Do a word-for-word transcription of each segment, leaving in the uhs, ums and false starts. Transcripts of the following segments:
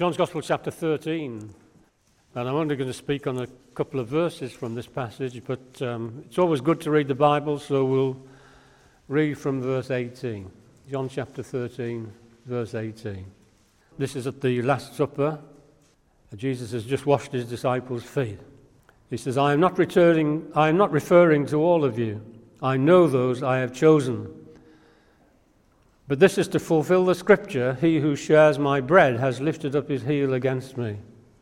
John's Gospel, chapter thirteen, and I'm only going to speak on a couple of verses from this passage, but um, it's always good to read the Bible, so we'll read from verse eighteen. John chapter thirteen, verse eighteen. This is at the Last Supper. Jesus has just washed his disciples' feet. He says, I am not returning, I am not referring to all of you. I know those I have chosen. But this is to fulfill the scripture, he who shares my bread has lifted up his heel against me.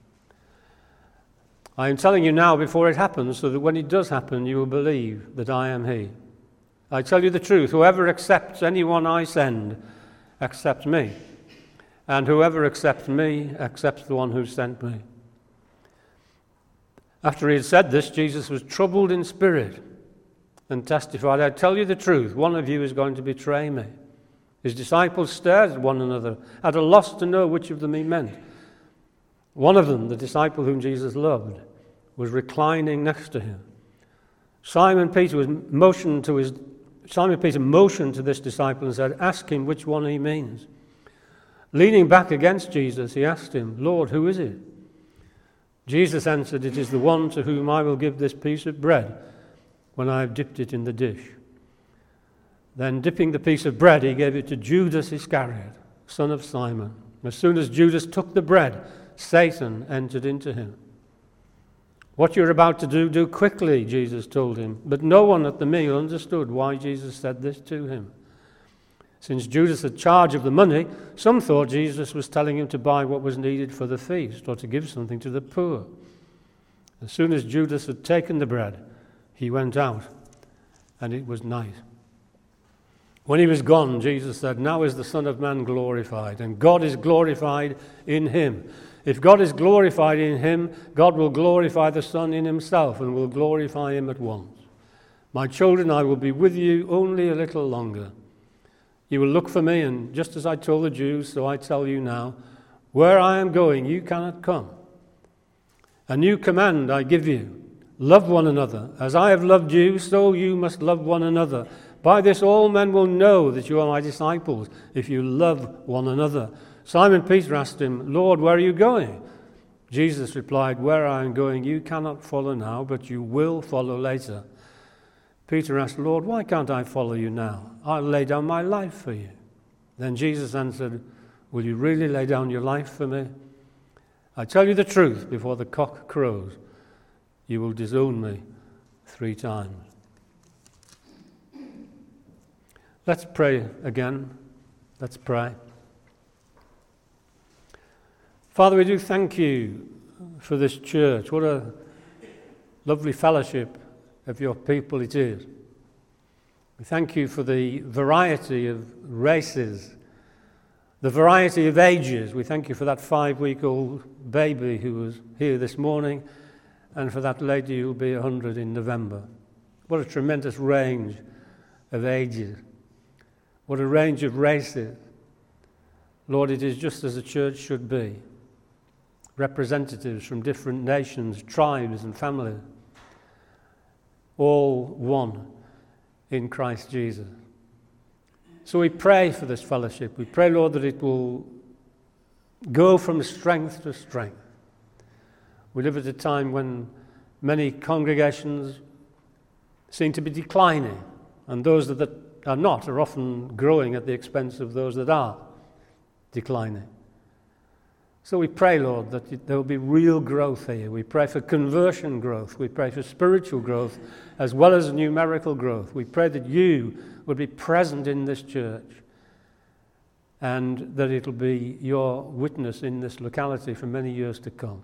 I am telling you now before it happens, so that when it does happen, you will believe that I am he. I tell you the truth, whoever accepts anyone I send, accepts me. And whoever accepts me, accepts the one who sent me. After he had said this, Jesus was troubled in spirit and testified, I tell you the truth, one of you is going to betray me. His disciples stared at one another, at a loss to know which of them he meant. One of them, the disciple whom Jesus loved, was reclining next to him. Simon Peter was motioned to his Simon Peter motioned to this disciple and said, ask him which one he means. Leaning back against Jesus, he asked him, Lord, who is it? Jesus answered, it is the one to whom I will give this piece of bread when I have dipped it in the dish. Then, dipping the piece of bread, he gave it to Judas Iscariot, son of Simon. As soon as Judas took the bread, Satan entered into him. What you're about to do, do quickly, Jesus told him. But no one at the meal understood why Jesus said this to him. Since Judas had charge of the money, some thought Jesus was telling him to buy what was needed for the feast or to give something to the poor. As soon as Judas had taken the bread, he went out, and it was night. When he was gone, Jesus said, now is the Son of Man glorified, and God is glorified in him. If God is glorified in him, God will glorify the Son in himself and will glorify him at once. My children, I will be with you only a little longer. You will look for me, and just as I told the Jews, so I tell you now, where I am going, you cannot come. A new command I give you, love one another. As I have loved you, so you must love one another. By this all men will know that you are my disciples, if you love one another. Simon Peter asked him, Lord, where are you going? Jesus replied, where I am going you cannot follow now, but you will follow later. Peter asked, Lord, why can't I follow you now? I'll lay down my life for you. Then Jesus answered, will you really lay down your life for me? I tell you the truth, before the cock crows, you will disown me three times. Let's pray again. Let's pray. Father, we do thank you for this church. What a lovely fellowship of your people it is. We thank you for the variety of races, the variety of ages. We thank you for that five-week-old baby who was here this morning, and for that lady who will be one hundred in November. What a tremendous range of ages. What a range of races. Lord, it is just as a church should be. Representatives from different nations, tribes and families. All one in Christ Jesus. So we pray for this fellowship. We pray, Lord, that it will go from strength to strength. We live at a time when many congregations seem to be declining, and those that are not are often growing at the expense of those that are declining. So we pray, Lord, that there will be real growth here. We pray for conversion growth. We pray for spiritual growth as well as numerical growth. We pray that you would be present in this church and that it will be your witness in this locality for many years to come.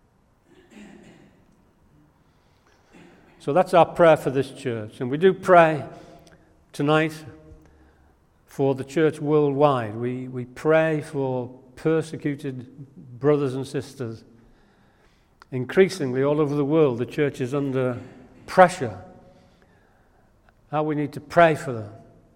So that's our prayer for this church. And we do pray tonight for the church worldwide. We, we pray for persecuted brothers and sisters. Increasingly, all over the world, the church is under pressure. How we need to pray for them.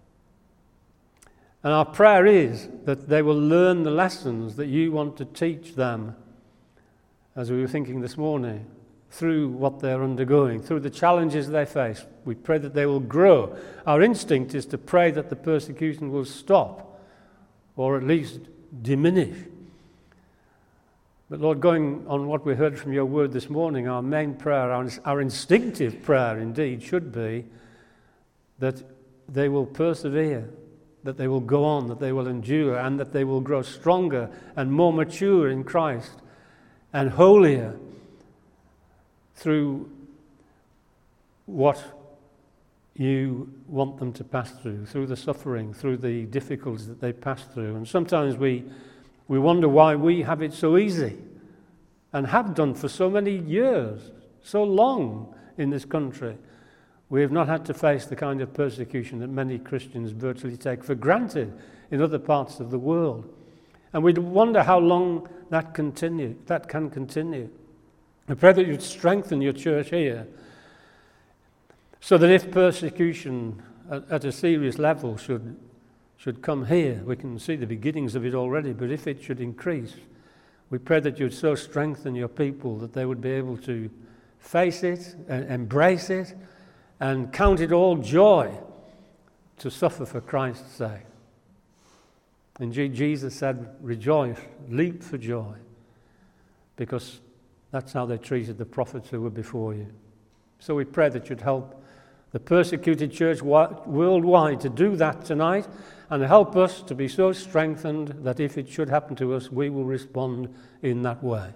And our prayer is that they will learn the lessons that you want to teach them, as we were thinking this morning, through what they're undergoing, through the challenges they face. We pray that they will grow. Our instinct is to pray that the persecution will stop, or at least diminish. But Lord, going on what we heard from your word this morning, our main prayer, our, our instinctive prayer indeed, should be that they will persevere, that they will go on, that they will endure, and that they will grow stronger and more mature in Christ and holier through what you want them to pass through, through the suffering, through the difficulties that they pass through. And sometimes we we wonder why we have it so easy, and have done for so many years, so long in this country. We have not had to face the kind of persecution that many Christians virtually take for granted in other parts of the world. And we wonder how long that continue, that can continue. I pray that you'd strengthen your church here, so that if persecution at, at a serious level should, should come here, we can see the beginnings of it already, but if it should increase, we pray that you'd so strengthen your people that they would be able to face it, and embrace it, and count it all joy to suffer for Christ's sake. Indeed, Jesus said, rejoice, leap for joy, because that's how they treated the prophets who were before you. So we pray that you'd help the persecuted church worldwide to do that tonight, and help us to be so strengthened that if it should happen to us, we will respond in that way.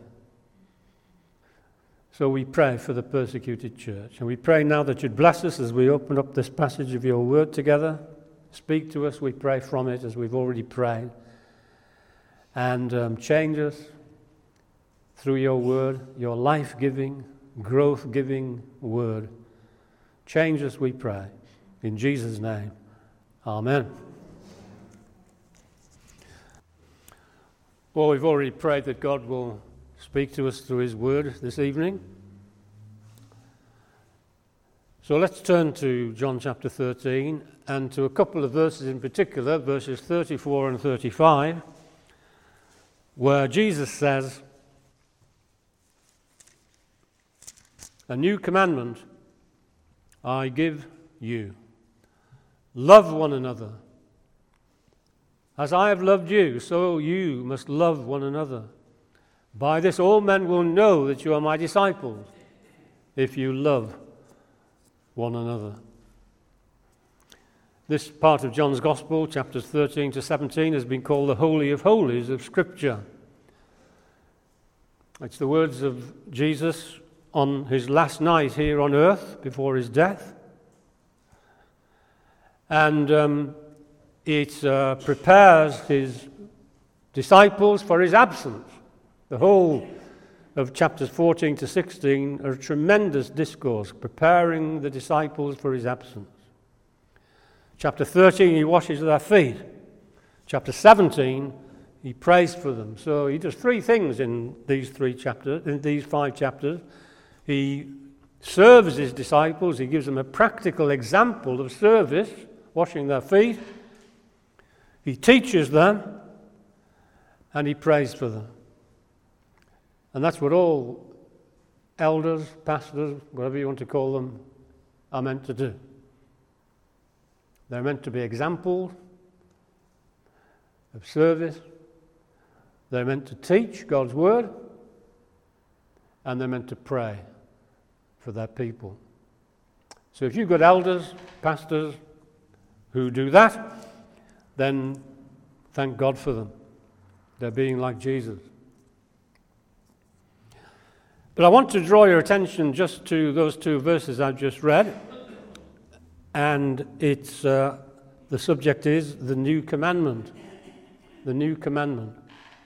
So we pray for the persecuted church, and we pray now that you'd bless us as we open up this passage of your word together. Speak to us, we pray, from it, as we've already prayed, and um, change us through your word, your life-giving, growth-giving word. Change us, we pray. In Jesus' name, amen. Well, we've already prayed that God will speak to us through his word this evening. So let's turn to John chapter thirteen, and to a couple of verses in particular, verses thirty-four and thirty-five, where Jesus says, "A new commandment I give you. Love one another. As I have loved you, so you must love one another. By this all men will know that you are my disciples, if you love one another." This part of John's Gospel, chapters thirteen to seventeen, has been called the Holy of Holies of Scripture. It's the words of Jesus on his last night here on earth before his death. And um, it uh, prepares his disciples for his absence. The whole of chapters fourteen to sixteen are a tremendous discourse, preparing the disciples for his absence. Chapter thirteen, he washes their feet. Chapter seventeen, he prays for them. So he does three things in these three chapters, in these five chapters. He serves his disciples. He gives them a practical example of service, washing their feet. He teaches them, and he prays for them. And that's what all elders, pastors, whatever you want to call them, are meant to do. They're meant to be examples of service. They're meant to teach God's word, and they're meant to pray for their people. So if you've got elders, pastors who do that, then thank God for them. They're being like Jesus. But I want to draw your attention just to those two verses I've just read. And it's uh, the subject is the new commandment. The new commandment.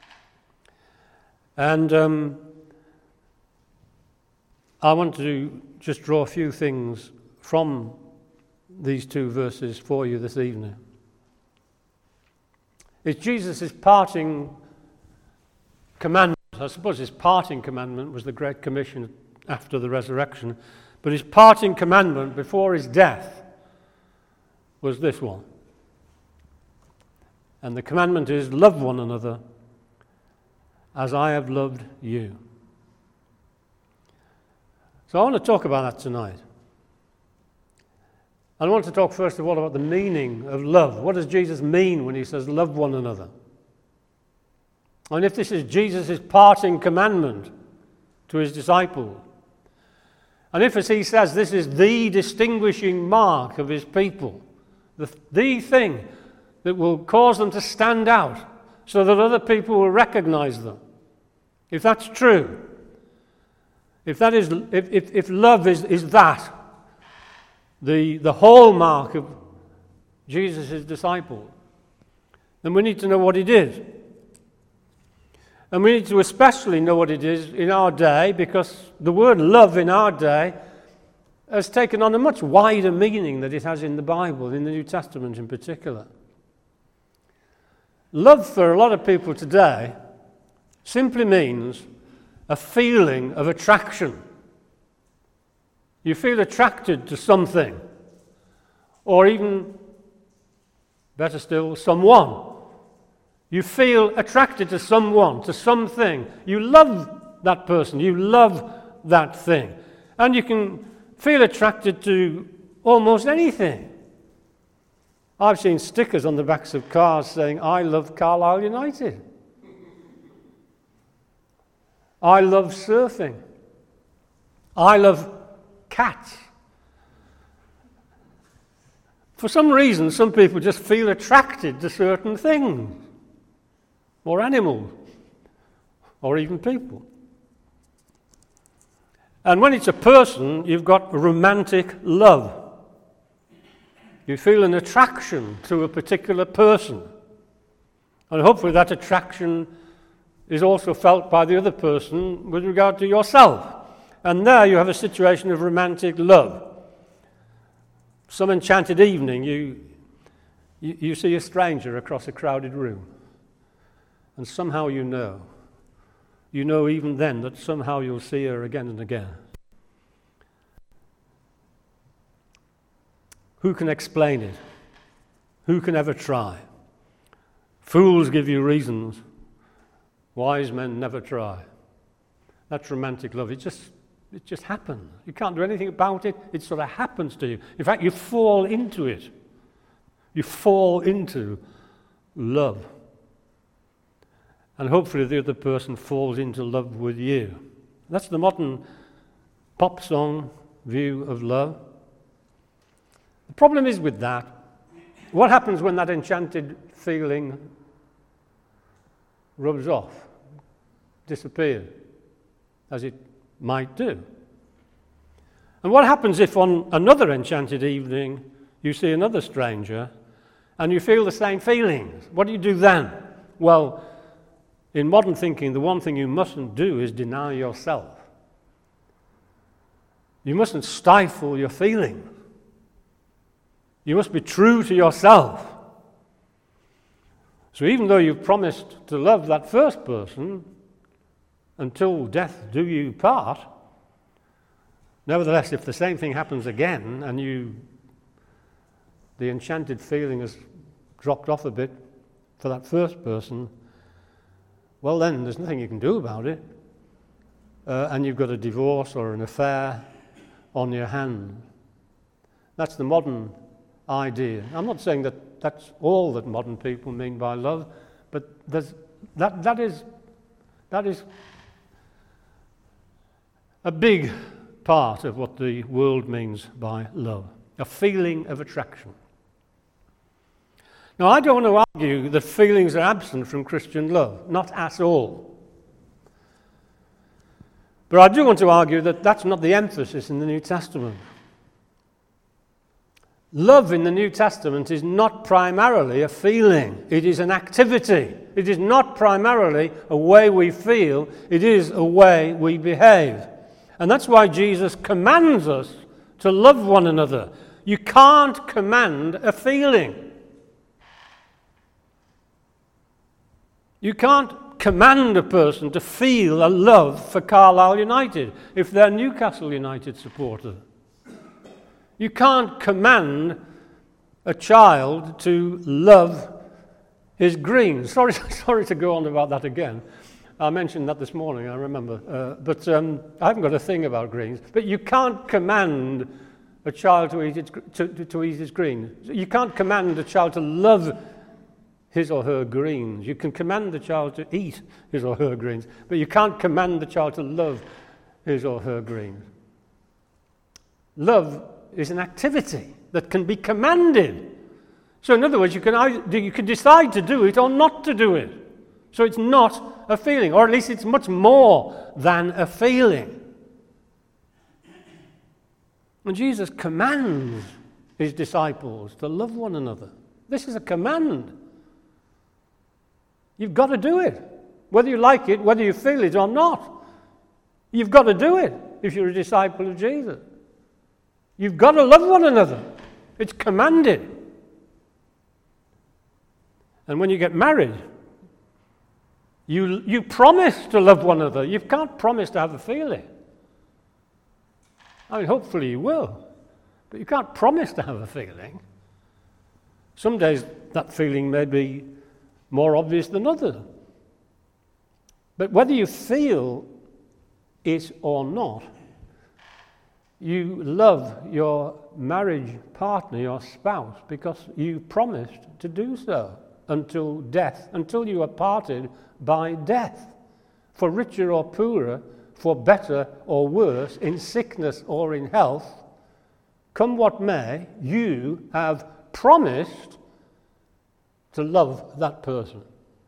And um, I want to just draw a few things from these two verses for you this evening. It's Jesus' parting commandment. I suppose his parting commandment was the Great Commission after the resurrection, but his parting commandment before his death was this one. And the commandment is, love one another as I have loved you. So I want to talk about that tonight. I want to talk first of all about the meaning of love. What does Jesus mean when he says love one another? and if this is Jesus' parting commandment to his disciples, and if, as he says, this is the distinguishing mark of his people, the, the thing that will cause them to stand out so that other people will recognize them, if that's true, if that is, if, if, if love is, is that, the, the hallmark of Jesus' disciples, then we need to know what it is. And we need to especially know what it is in our day, because the word love in our day has taken on a much wider meaning than it has in the Bible, in the New Testament in particular. Love for a lot of people today simply means a feeling of attraction. You feel attracted to something, or even, better still, someone. You feel attracted to someone, to something. You love that person. You love that thing. And you can feel attracted to almost anything. I've seen stickers on the backs of cars saying, "I love Carlisle United." I love surfing. I love cats. For some reason, some people just feel attracted to certain things, or animals, or even people. And when it's a person, you've got romantic love. You feel an attraction to a particular person. And hopefully that attraction is also felt by the other person with regard to yourself. And there you have a situation of romantic love. Some enchanted evening, you, you, you see a stranger across a crowded room. And somehow you know. You know even then that somehow you'll see her again and again. Who can explain it? Who can ever try? Fools give you reasons. Wise men never try. That's romantic love. It just, it just happens. You can't do anything about it. It sort of happens to you. In fact, you fall into it. You fall into love. And hopefully the other person falls into love with you. That's the modern pop song view of love. The problem is with that, what happens when that enchanted feeling rubs off, disappears, as it might do? And what happens if on another enchanted evening you see another stranger and you feel the same feelings? What do you do then? Well, in modern thinking, the one thing you mustn't do is deny yourself. You mustn't stifle your feelings. You must be true to yourself. So even though you've promised to love that first person until death do you part, nevertheless, if the same thing happens again and you, the enchanted feeling has dropped off a bit for that first person, well then, there's nothing you can do about it. Uh, and you've got a divorce or an affair on your hands. That's the modern idea. I'm not saying that that's all that modern people mean by love, but there's, that, that, is, that is a big part of what the world means by love, a feeling of attraction. Now, I don't want to argue that feelings are absent from Christian love, not at all. But I do want to argue that that's not the emphasis in the New Testament. Love in the New Testament is not primarily a feeling. It is an activity. It is not primarily a way we feel. It is a way we behave. And that's why Jesus commands us to love one another. You can't command a feeling. You can't command a person to feel a love for Carlisle United if they're Newcastle United supporters. You can't command a child to love his greens. Sorry, sorry to go on about that again. I mentioned that this morning, I remember. Uh, but um, I haven't got a thing about greens. But you can't command a child to eat its, to, to, to eat his greens. You can't command a child to love his or her greens. You can command the child to eat his or her greens, but you can't command the child to love his or her greens. Love is an activity that can be commanded. So in other words, you can either, you can decide to do it or not to do it. So it's not a feeling, or at least it's much more than a feeling. And Jesus commands his disciples to love one another. This is a command. You've got to do it. Whether you like it, whether you feel it or not. You've got to do it if you're a disciple of Jesus. You've got to love one another. It's commanded. And when you get married, you, you promise to love one another. You can't promise to have a feeling. I mean, hopefully you will. But you can't promise to have a feeling. Some days that feeling may be more obvious than others. But whether you feel it or not, you love your marriage partner, your spouse, because you promised to do so until death, until you are parted by death, for richer or poorer, for better or worse, in sickness or in health. Come what may, you have promised to love that person.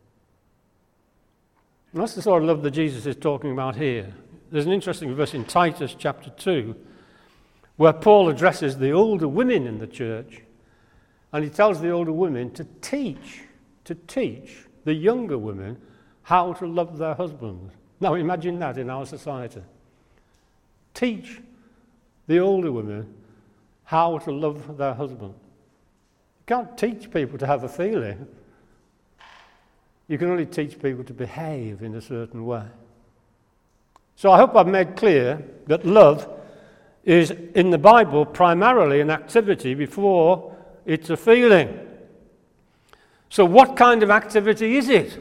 And that's the sort of love that Jesus is talking about here. There's an interesting verse in Titus chapter two where Paul addresses the older women in the church, and he tells the older women to teach, to teach the younger women how to love their husbands. Now imagine that in our society. Teach the older women how to love their husband. You can't teach people to have a feeling. You can only teach people to behave in a certain way. So I hope I've made clear that love is in the Bible primarily an activity before it's a feeling. So what kind of activity is it?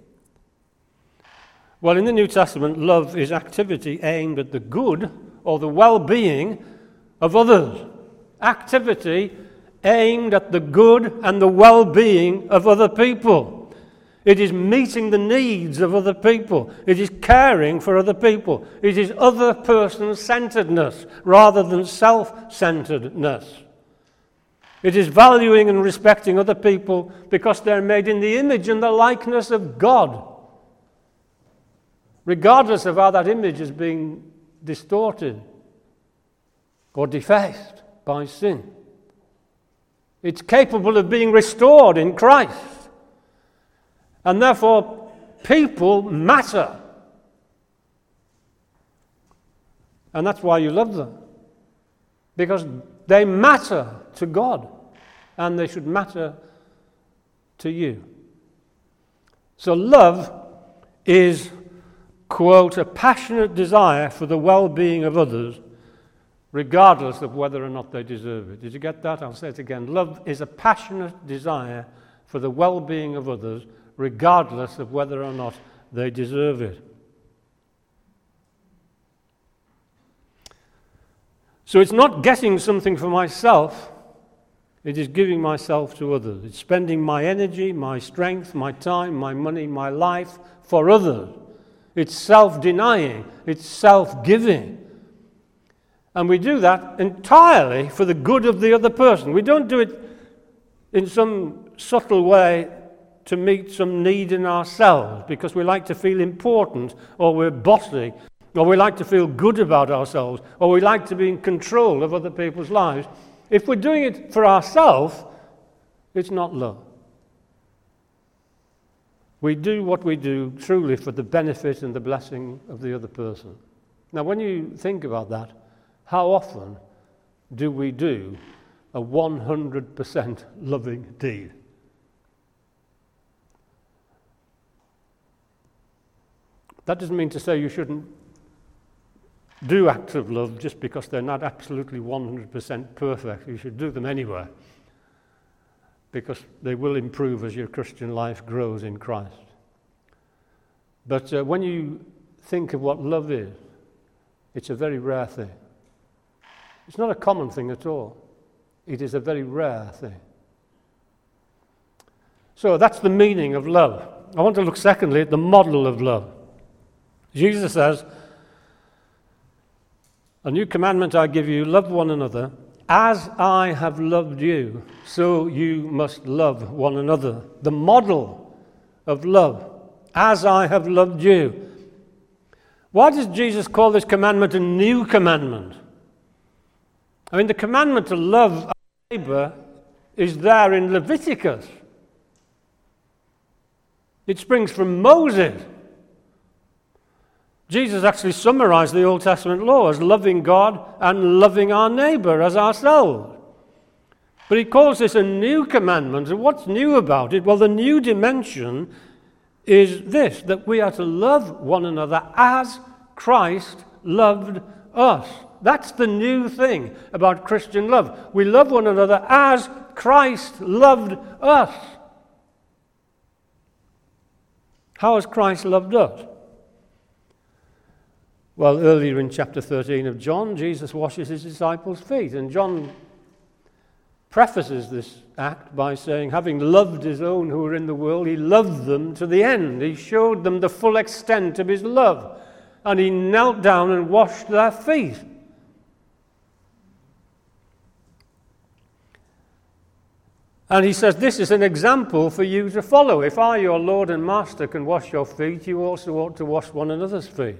Well, in the New Testament, love is activity aimed at the good or the well-being of others. Activity aimed at the good and the well-being of other people. It is meeting the needs of other people. It is caring for other people. It is other person-centeredness rather than self-centeredness. It is valuing and respecting other people because they're made in the image and the likeness of God, regardless of how that image is being distorted or defaced by sin. It's capable of being restored in Christ. And therefore, people matter. And that's why you love them. Because they matter to God. And they should matter to you. So love is, quote, a passionate desire for the well-being of others, regardless of whether or not they deserve it. Did you get that? I'll say it again. Love is a passionate desire for the well-being of others, regardless of whether or not they deserve it. So it's not getting something for myself, it is giving myself to others. It's spending my energy, my strength, my time, my money, my life for others. It's self-denying, it's self-giving. And we do that entirely for the good of the other person. We don't do it in some subtle way to meet some need in ourselves because we like to feel important, or we're bossy, or we like to feel good about ourselves, or we like to be in control of other people's lives. If we're doing it for ourselves, it's not love. We do what we do truly for the benefit and the blessing of the other person. Now, when you think about that, how often do we do a one hundred percent loving deed? That doesn't mean to say you shouldn't do acts of love just because they're not absolutely one hundred percent perfect. You should do them anyway, because they will improve as your Christian life grows in Christ. But uh, when you think of what love is, it's a very rare thing. It's not a common thing at all. It is a very rare thing. So that's the meaning of love. I want to look secondly at the model of love. Jesus says, "A new commandment I give you, love one another. As I have loved you, so you must love one another." The model of love. As I have loved you. Why does Jesus call this commandment a new commandment? I mean, the commandment to love our neighbour is there in Leviticus. It springs from Moses. Jesus actually summarized the Old Testament law as loving God and loving our neighbour as ourselves. But he calls this a new commandment. And what's new about it? Well, the new dimension is this, that we are to love one another as Christ loved us. That's the new thing about Christian love. We love one another as Christ loved us. How has Christ loved us? Well, earlier in chapter thirteen of John, Jesus washes his disciples' feet. And John prefaces this act by saying, having loved his own who were in the world, he loved them to the end. He showed them the full extent of his love. And he knelt down and washed their feet. And he says, this is an example for you to follow. If I, your Lord and Master, can wash your feet, you also ought to wash one another's feet.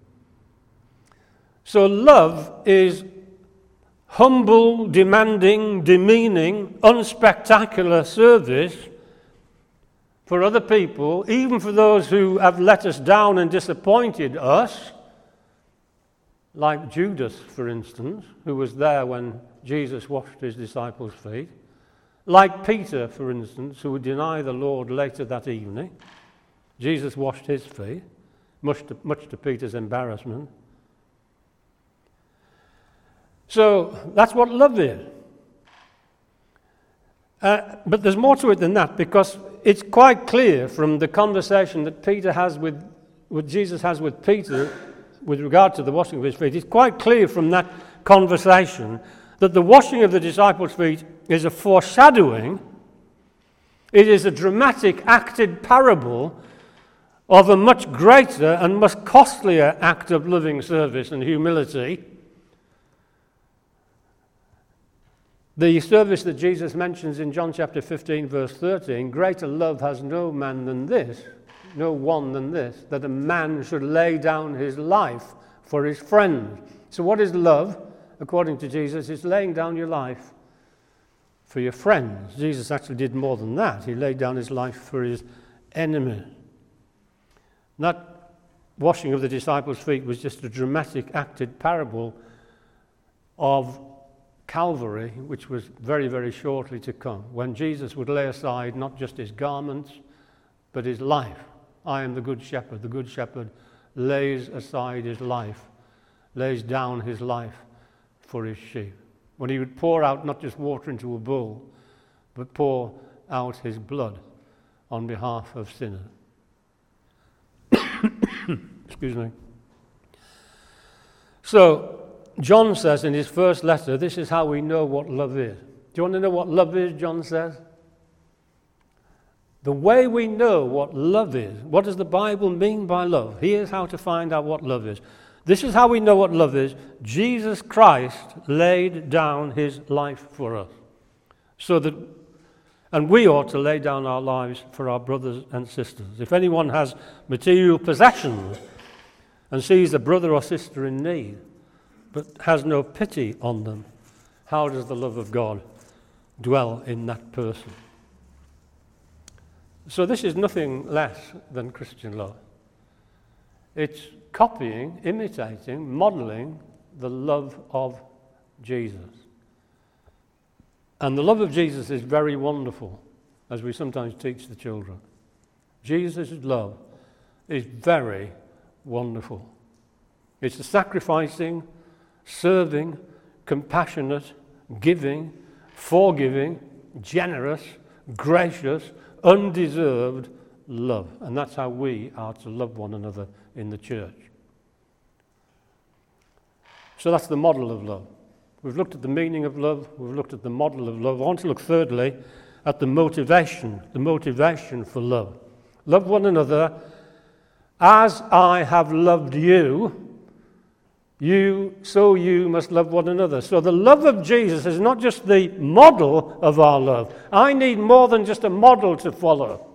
So love is humble, demanding, demeaning, unspectacular service for other people, even for those who have let us down and disappointed us, like Judas, for instance, who was there when Jesus washed his disciples' feet. Like Peter, for instance, who would deny the Lord later that evening. Jesus washed his feet, much to, much to Peter's embarrassment. So that's what love is. Uh, but there's more to it than that, because it's quite clear from the conversation that Peter has with, what Jesus has with Peter with regard to the washing of his feet. It's quite clear from that conversation that the washing of the disciples' feet is a foreshadowing, it is a dramatic acted parable of a much greater and much costlier act of loving service and humility. The service that Jesus mentions in John chapter fifteen, verse thirteen, greater love has no man than this, no one than this, that a man should lay down his life for his friend. So what is love? According to Jesus, it's laying down your life for your friends. Jesus actually did more than that. He laid down his life for his enemies. That washing of the disciples' feet was just a dramatic acted parable of Calvary, which was very, very shortly to come, when Jesus would lay aside not just his garments, but his life. I am the good shepherd. The good shepherd lays aside his life, lays down his life for his sheep. When he would pour out not just water into a bowl, but pour out his blood on behalf of sinners. Excuse me. So, John says in his first letter, this is how we know what love is. Do you want to know what love is, John says? The way we know what love is, what does the Bible mean by love? Here's how to find out what love is. This is how we know what love is. Jesus Christ laid down his life for us. So that, and we ought to lay down our lives for our brothers and sisters. If anyone has material possessions and sees a brother or sister in need, but has no pity on them, how does the love of God dwell in that person? So this is nothing less than Christian love. It's copying, imitating, modeling the love of Jesus. And the love of Jesus is very wonderful, as we sometimes teach the children. Jesus' love is very wonderful. It's a sacrificing, serving, compassionate, giving, forgiving, generous, gracious, undeserved love. And that's how we are to love one another in the church. So that's the model of love. We've looked at the meaning of love. We've looked at the model of love. I want to look thirdly at the motivation, the motivation for love. Love one another as I have loved you. You, so you must love one another. So the love of Jesus is not just the model of our love. I need more than just a model to follow.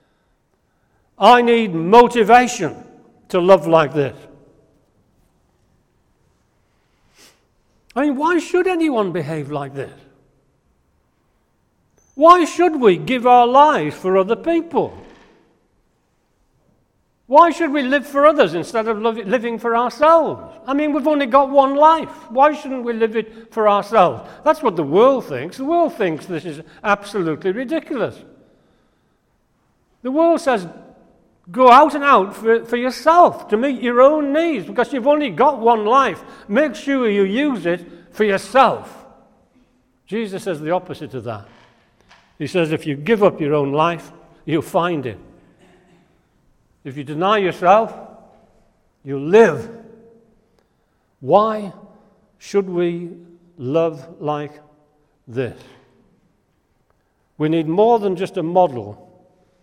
I need motivation to love like this. I mean, why should anyone behave like this? Why should we give our lives for other people? Why should we live for others instead of living for ourselves? I mean, we've only got one life. Why shouldn't we live it for ourselves? That's what the world thinks. The world thinks this is absolutely ridiculous. The world says, go out and out for, for yourself, to meet your own needs, because you've only got one life. Make sure you use it for yourself. Jesus says the opposite of that. He says, if you give up your own life, you'll find it. If you deny yourself, you'll live. Why should we love like this? We need more than just a model.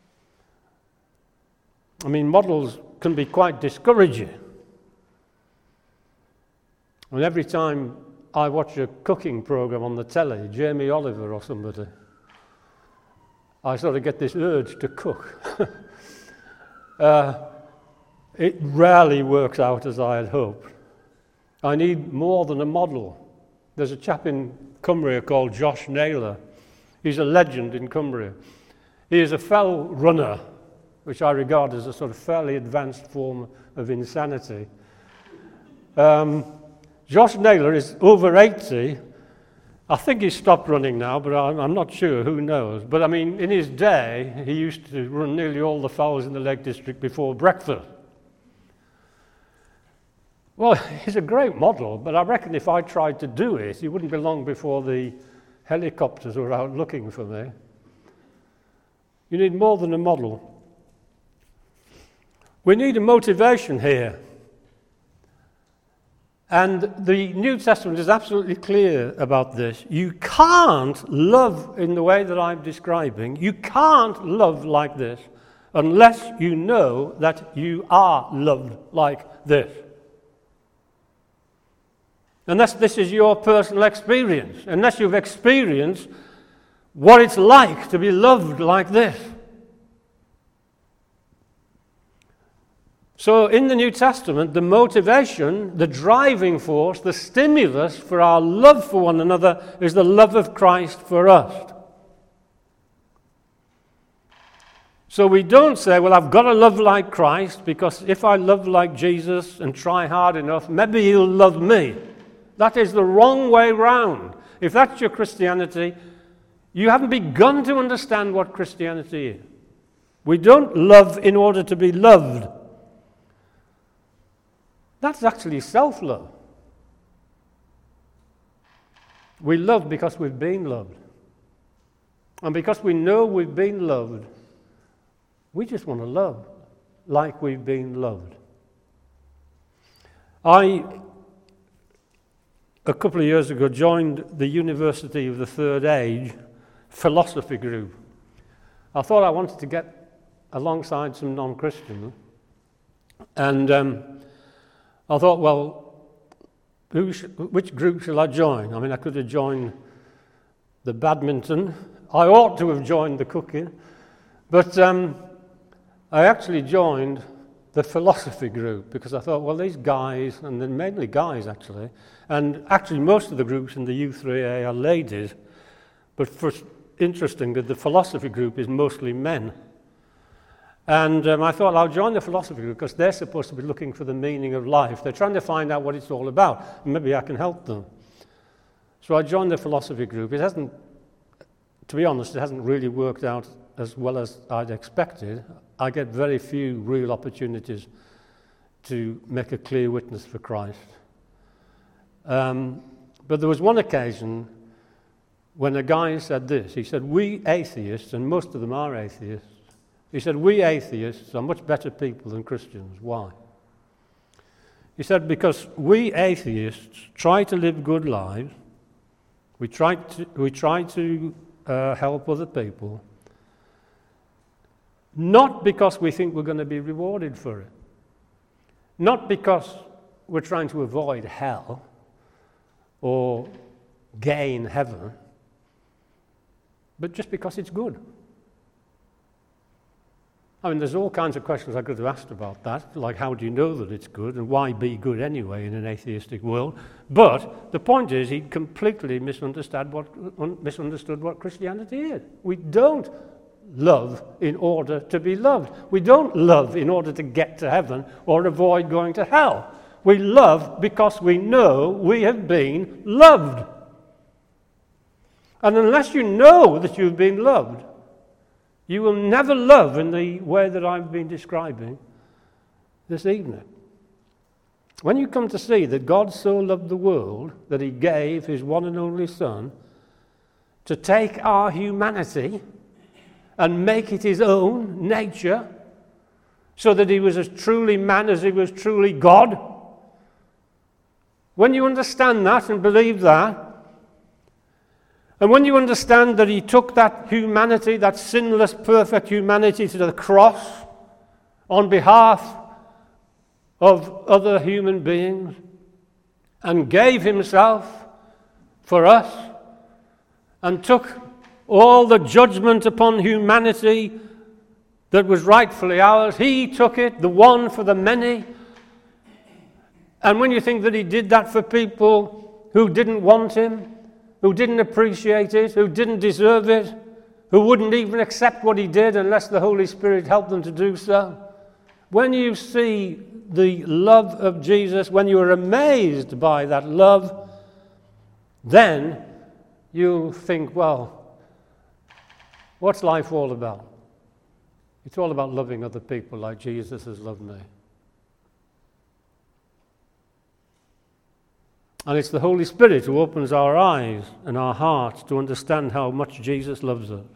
I mean, models can be quite discouraging. And every time I watch a cooking program on the telly, Jamie Oliver or somebody, I sort of get this urge to cook. uh, it rarely works out as I had hoped. I need more than a model. There's a chap in Cumbria called Josh Naylor. He's a legend in Cumbria. He is a fell runner, which I regard as a sort of fairly advanced form of insanity. Um, Josh Naylor is over eighty. I think he's stopped running now, but I'm, I'm not sure. Who knows? But I mean, in his day, he used to run nearly all the fowls in the Lake District before breakfast. Well, he's a great model, but I reckon if I tried to do it, it wouldn't be long before the helicopters were out looking for me. You need more than a model. We need a motivation here. And the New Testament is absolutely clear about this. You can't love in the way that I'm describing. You can't love like this unless you know that you are loved like this. Unless this is your personal experience. Unless you've experienced what it's like to be loved like this. So in the New Testament, the motivation, the driving force, the stimulus for our love for one another is the love of Christ for us. So we don't say, well, I've got to love like Christ, because if I love like Jesus and try hard enough, maybe he'll love me. That is the wrong way round. If that's your Christianity, you haven't begun to understand what Christianity is. We don't love in order to be loved. That's actually self-love. We love because we've been loved. And because we know we've been loved, we just want to love like we've been loved. I, a couple of years ago, joined the University of the Third Age philosophy group. I thought I wanted to get alongside some non-Christians. And um, I thought, well, who sh- which group shall I join? I mean, I could have joined the badminton. I ought to have joined the cooking. But um, I actually joined the philosophy group because I thought, well, these guys, and they're mainly guys, actually, and actually most of the groups in the U three A are ladies, but for, interestingly, the philosophy group is mostly men. And um, I thought, I'll join the philosophy group because they're supposed to be looking for the meaning of life. They're trying to find out what it's all about. Maybe I can help them. So I joined the philosophy group. It hasn't, to be honest, it hasn't really worked out as well as I'd expected. I get very few real opportunities to make a clear witness for Christ. Um, but there was one occasion when a guy said this. He said, we atheists, and most of them are atheists, he said, we atheists are much better people than Christians. Why? He said, because we atheists try to live good lives. We try to, we try to uh, help other people, not because we think we're going to be rewarded for it, not because we're trying to avoid hell or gain heaven, but just because it's good. I mean, there's all kinds of questions I could have asked about that, like how do you know that it's good, and why be good anyway in an atheistic world? But the point is, he completely misunderstood what, un- misunderstood what Christianity is. We don't love in order to be loved. We don't love in order to get to heaven or avoid going to hell. We love because we know we have been loved. And unless you know that you've been loved, you will never love in the way that I've been describing this evening. When you come to see that God so loved the world that he gave his one and only Son to take our humanity and make it his own nature, so that he was as truly man as he was truly God, when you understand that and believe that, and when you understand that he took that humanity, that sinless, perfect humanity, to the cross on behalf of other human beings and gave himself for us and took all the judgment upon humanity that was rightfully ours, he took it, the one for the many. And when you think that he did that for people who didn't want him, who didn't appreciate it, who didn't deserve it, who wouldn't even accept what he did unless the Holy Spirit helped them to do so. When you see the love of Jesus, when you are amazed by that love, then you think, well, what's life all about? It's all about loving other people like Jesus has loved me. And it's the Holy Spirit who opens our eyes and our hearts to understand how much Jesus loves us.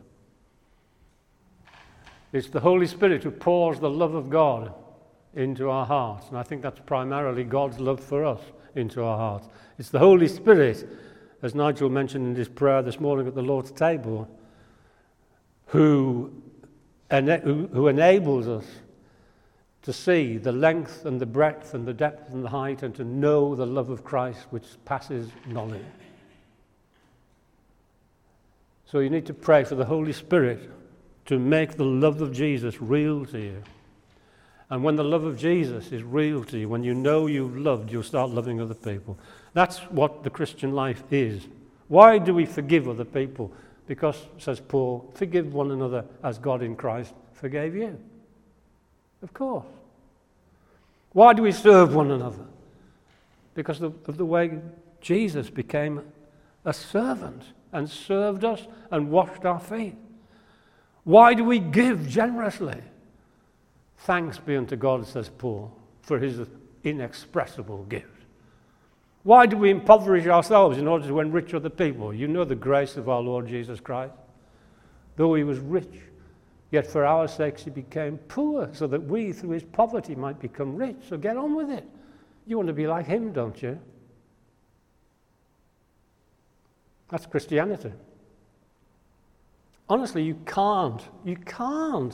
It's the Holy Spirit who pours the love of God into our hearts. And I think that's primarily God's love for us into our hearts. It's the Holy Spirit, as Nigel mentioned in his prayer this morning at the Lord's table, who, ena- who, who enables us to see the length and the breadth and the depth and the height, and to know the love of Christ which passes knowledge. So you need to pray for the Holy Spirit to make the love of Jesus real to you. And when the love of Jesus is real to you, when you know you've loved, you'll start loving other people. That's what the Christian life is. Why do we forgive other people? Because, says Paul, forgive one another as God in Christ forgave you. Of course. Why do we serve one another? Because of, of the way Jesus became a servant and served us and washed our feet. Why do we give generously? Thanks be unto God, says Paul, for his inexpressible gift. Why do we impoverish ourselves in order to enrich other people? You know the grace of our Lord Jesus Christ. Though he was rich, yet for our sakes he became poor, so that we, through his poverty, might become rich. So get on with it. You want to be like him, don't you? That's Christianity. Honestly, you can't, you can't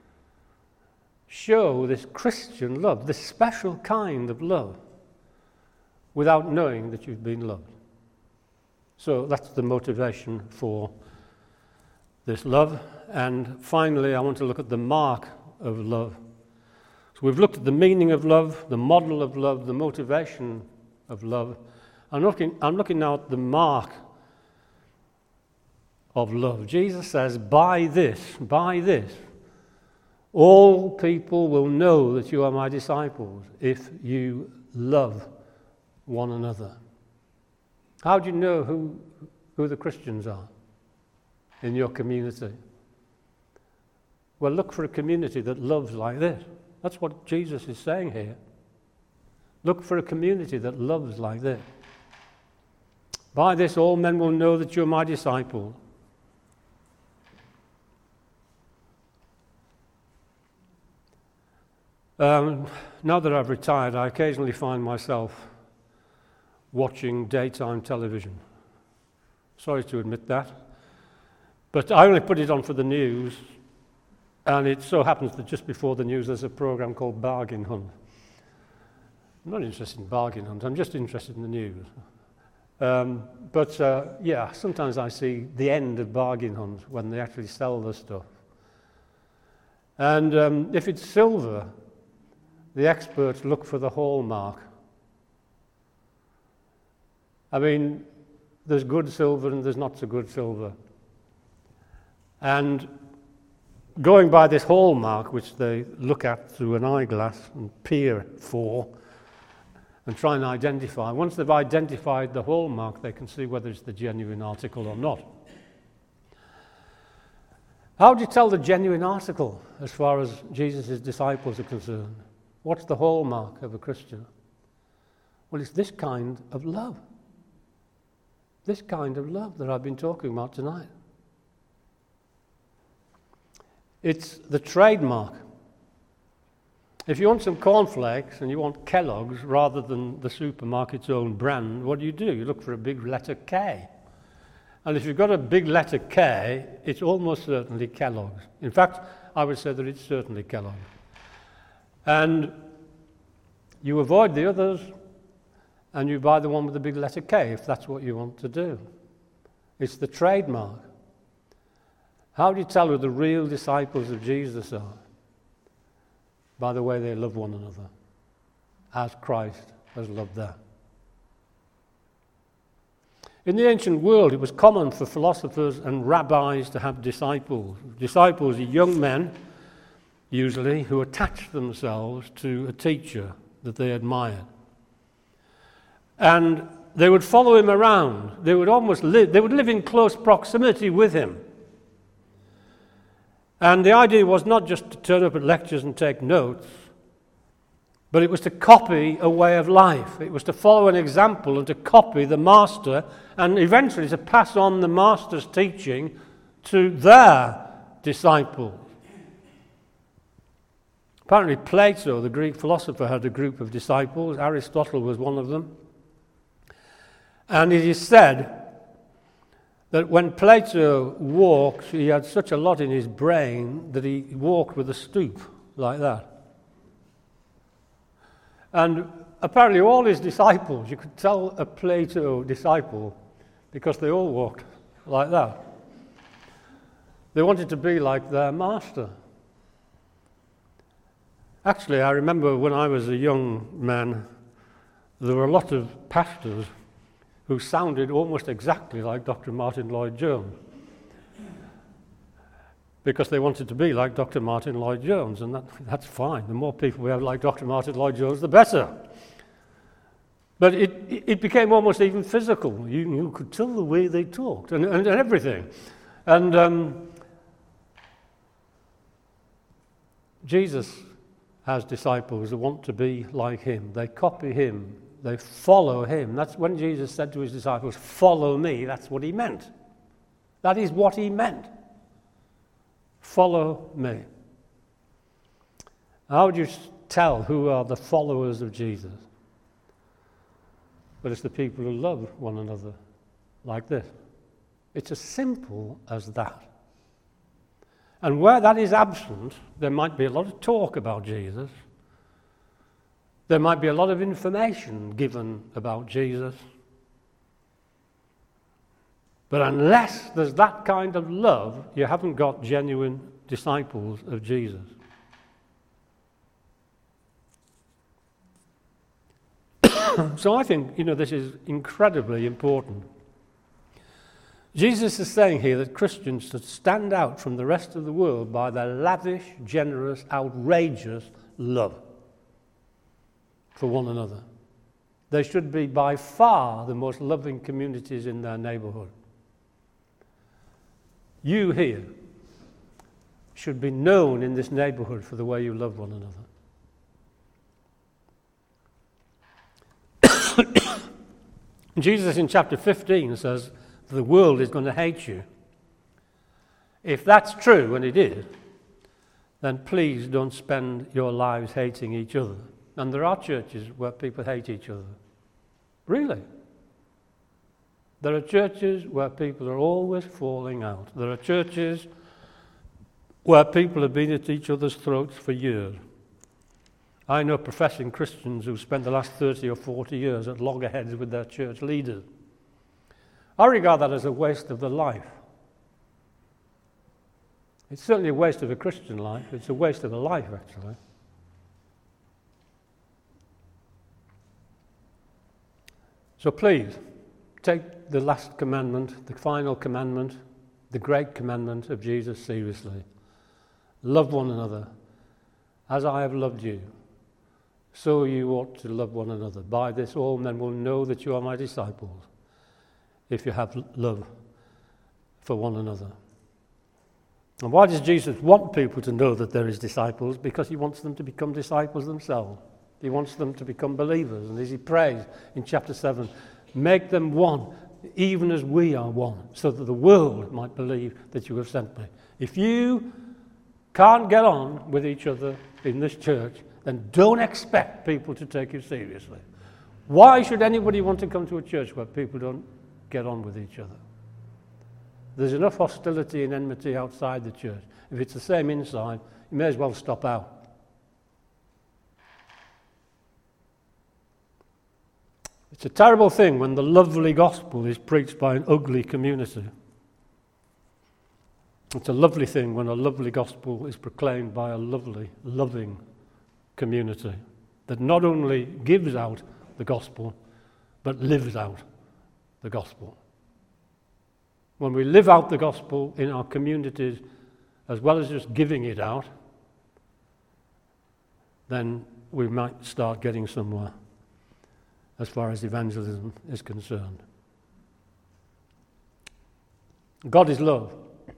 show this Christian love, this special kind of love, without knowing that you've been loved. So that's the motivation for this love. And finally, I want to look at the mark of love. So we've looked at the meaning of love, the model of love, the motivation of love. I'm looking, I'm looking now at the mark of love. Jesus says, by this, by this, all people will know that you are my disciples if you love one another. How do you know who, who the Christians are in your community? Well, look for a community that loves like this. That's what Jesus is saying here. Look for a community that loves like this. By this all men will know that you're my disciples. Um, now that I've retired, I occasionally find myself watching daytime television. Sorry to admit that. But I only put it on for the news, and it so happens that just before the news there's a program called Bargain Hunt. I'm not interested in Bargain Hunt, I'm just interested in the news. Um, but uh, yeah, sometimes I see the end of Bargain Hunt when they actually sell the stuff. And um, if it's silver, the experts look for the hallmark. I mean, there's good silver and there's not so good silver. And going by this hallmark, which they look at through an eyeglass and peer for, and try and identify, once they've identified the hallmark, they can see whether it's the genuine article or not. How do you tell the genuine article as far as Jesus' disciples are concerned? What's the hallmark of a Christian? Well, it's this kind of love. This kind of love that I've been talking about tonight. It's the trademark. If you want some cornflakes and you want Kellogg's rather than the supermarket's own brand, what do you do? You look for a big letter K. And if you've got a big letter K, it's almost certainly Kellogg's. In fact, I would say that it's certainly Kellogg's. And you avoid the others, and you buy the one with the big letter K, if that's what you want to do. It's the trademark. How do you tell who the real disciples of Jesus are? By the way they love one another, as Christ has loved them. In the ancient world, it was common for philosophers and rabbis to have disciples. Disciples are young men, usually, who attached themselves to a teacher that they admired. And they would follow him around. They would almost live, they would live in close proximity with him. And the idea was not just to turn up at lectures and take notes, but it was to copy a way of life. It was to follow an example and to copy the master, and eventually to pass on the master's teaching to their disciples. Apparently Plato, the Greek philosopher, had a group of disciples. Aristotle was one of them. And it is said that when Plato walked, he had such a lot in his brain that he walked with a stoop like that. And apparently all his disciples, you could tell a Plato disciple because they all walked like that. They wanted to be like their master. Actually, I remember when I was a young man, there were a lot of pastors who sounded almost exactly like Doctor Martin Lloyd-Jones, because they wanted to be like Doctor Martin Lloyd-Jones, and that, that's fine. The more people we have like Doctor Martin Lloyd-Jones, the better. But it, it became almost even physical. You, you could tell the way they talked and, and, and everything. And um, Jesus has disciples who want to be like him. They copy him. They follow him. That's when Jesus said to his disciples, "Follow me," that's what he meant. That is what he meant. Follow me. How would you tell who are the followers of Jesus? But it's the people who love one another like this. It's as simple as that. And where that is absent, there might be a lot of talk about Jesus. There might be a lot of information given about Jesus. But unless there's that kind of love, you haven't got genuine disciples of Jesus. So I think, you know, this is incredibly important. Jesus is saying here that Christians should stand out from the rest of the world by their lavish, generous, outrageous love for one another. They should be by far the most loving communities in their neighborhood. You here should be known in this neighborhood for the way you love one another. Jesus in chapter fifteen says the world is going to hate you. If that's true, and it is, then please don't spend your lives hating each other. And there are churches where people hate each other. Really? There are churches where people are always falling out. There are churches where people have been at each other's throats for years. I know professing Christians who spent the last thirty or forty years at loggerheads with their church leaders. I regard that as a waste of the life. It's certainly a waste of a Christian life. It's a waste of a life, actually. So please, take the last commandment, the final commandment, the great commandment of Jesus seriously. Love one another. As I have loved you, so you ought to love one another. By this all men will know that you are my disciples, if you have love for one another. And why does Jesus want people to know that they're his disciples? Because he wants them to become disciples themselves. He wants them to become believers. And as he prays in chapter seven, make them one, even as we are one, so that the world might believe that you have sent me. If you can't get on with each other in this church, then don't expect people to take you seriously. Why should anybody want to come to a church where people don't get on with each other? There's enough hostility and enmity outside the church. If it's the same inside, you may as well stop out. It's a terrible thing when the lovely gospel is preached by an ugly community. It's a lovely thing when a lovely gospel is proclaimed by a lovely, loving community that not only gives out the gospel, but lives out the gospel. When we live out the gospel in our communities, as well as just giving it out, then we might start getting somewhere as far as evangelism is concerned. God is love.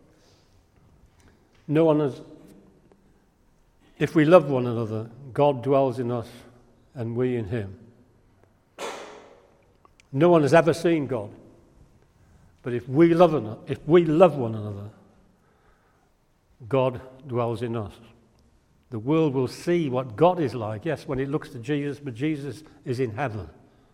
No one has, if we love one another, God dwells in us and we in him. No one has ever seen God. But if we love another, if we love one another, God dwells in us. The world will see what God is like, yes, when it looks to Jesus, but Jesus is in heaven.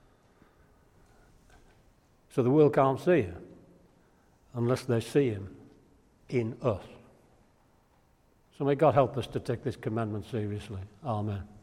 So the world can't see him unless they see him in us. So may God help us to take this commandment seriously. Amen.